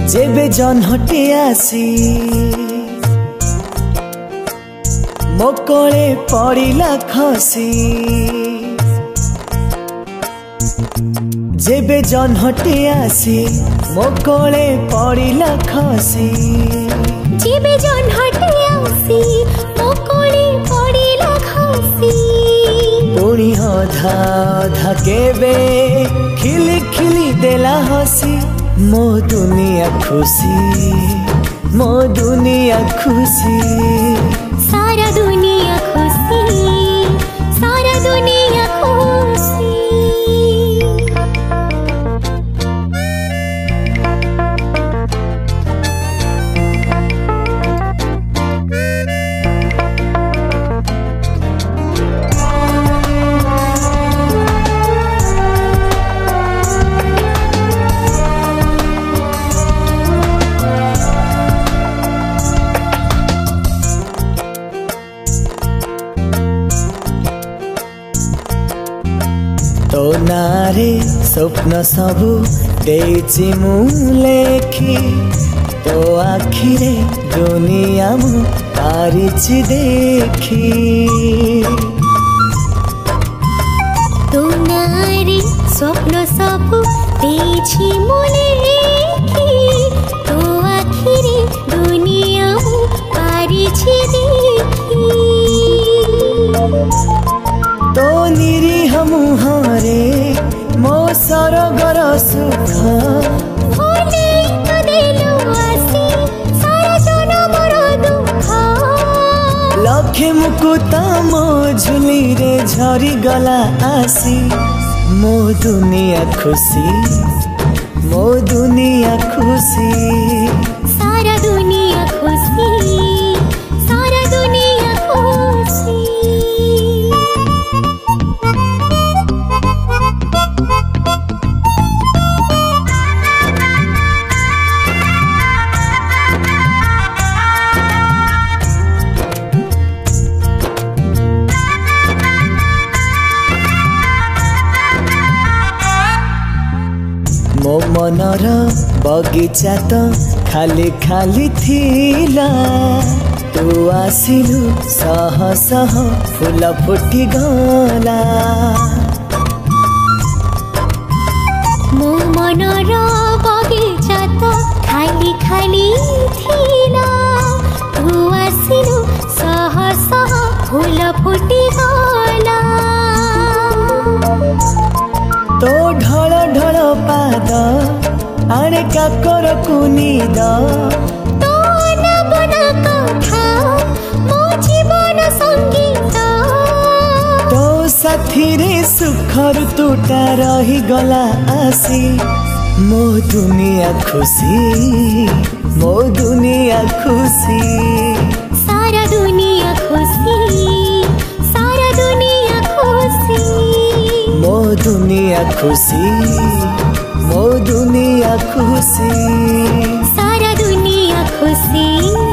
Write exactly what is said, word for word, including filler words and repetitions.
जेबे जन्हटे आसी मो कोले पड़िला खसी जेबे जन्हटे आसी मो कोले पड़िला खसी जेबे जन्हटे आसी मो कोले पड़िला खसी पुणी अधा अधा केबे खिली खिली देला हसी मो दुनिया खुशी मो दुनिया खुशी सारा दुनिया खुशी सारा दुनिया खुशी। तो नारे स्वप्न सबू देछि मु लेखी तो आखिरे दुनिया मु पारिछि देखी तो नारे स्वप्न सबू देछि मु लेखी तो आखिरे दुनिया मु पारिछि देखी तो निरीह मुहरे मो सरगर सुख लखे मुकुता मो झुली रे झरी गला आसी मो दुनिया खुशी मो दुनिया खुशी सारा दुनिया खुशी सारा दुनिया खुशी। मो मनर बगीचा तो खाली खाली थिला तू आसिलु सह सह फूल फुटी गला मो मनर बगीचा तो खाली खाली थिला तू आसिलु सह सह फूल फुटी गला तो ढल ढल पाद आणे काकर कुनीद तो नबना कथा मो जीवन संगीत तो साथी रे सुखर टूटा रही गला आसी मो दुनिया खुशी मो दुनिया खुशी सारा दुनिया खुशी सारा दुनिया खुशी मो दुनिया खुशी मो दुनिया खुशी सारा दुनिया खुशी।